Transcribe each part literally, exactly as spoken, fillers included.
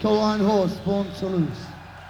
Iron Horse, Born to Lose.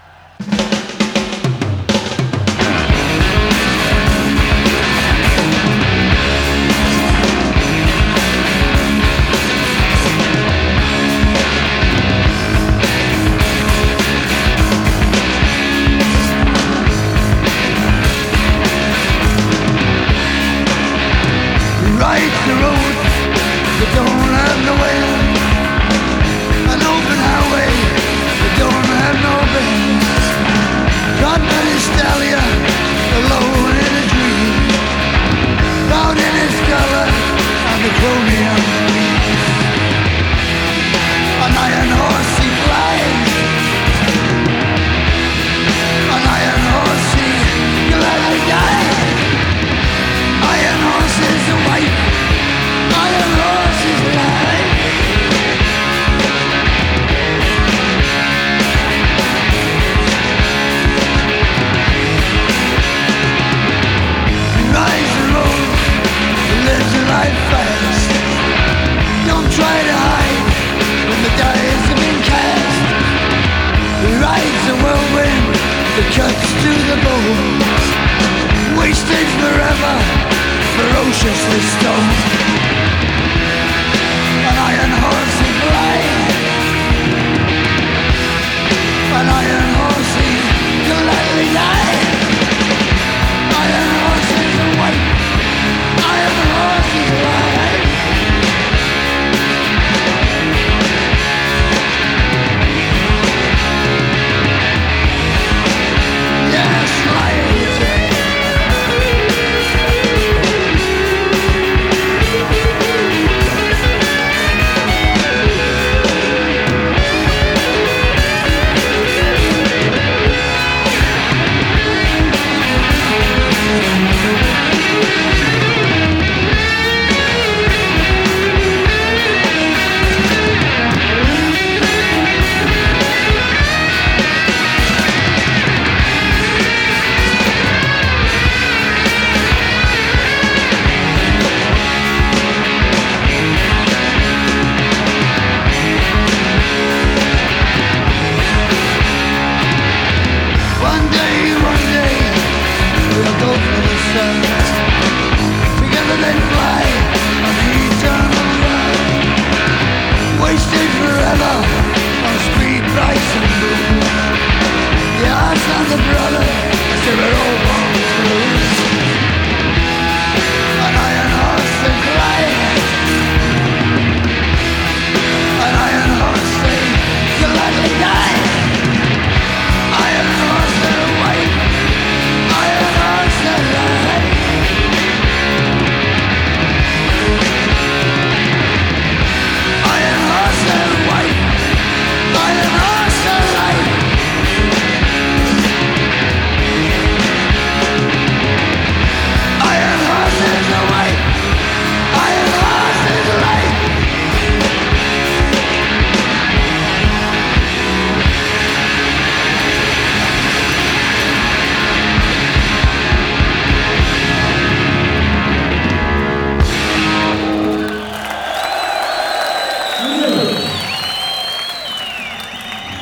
Right the road that don't have no end, an open highway that don't have no bends. God man is stallion, alone in a dream, proud in his color of the chromium leaves. An iron horse he flies, an iron horse he gladly dies. Iron horse is a wife, iron horse is life. Rise the road, live your life fast. Don't try to hide when the dice have been cast. Rides the whirlwind that cuts to the bone, wasted forever, ferociously stoned. An iron horse he flies, an iron horse he gladly dies. Iron horse is a white, iron horse is life. Yes, life. One day, one day, we'll go for the sun. Together they fly on the eternal run. Wasted forever on street bright and blue. The hearts of the brother, still we're all born to lose. An iron horse they fly, an iron horse they gladly die.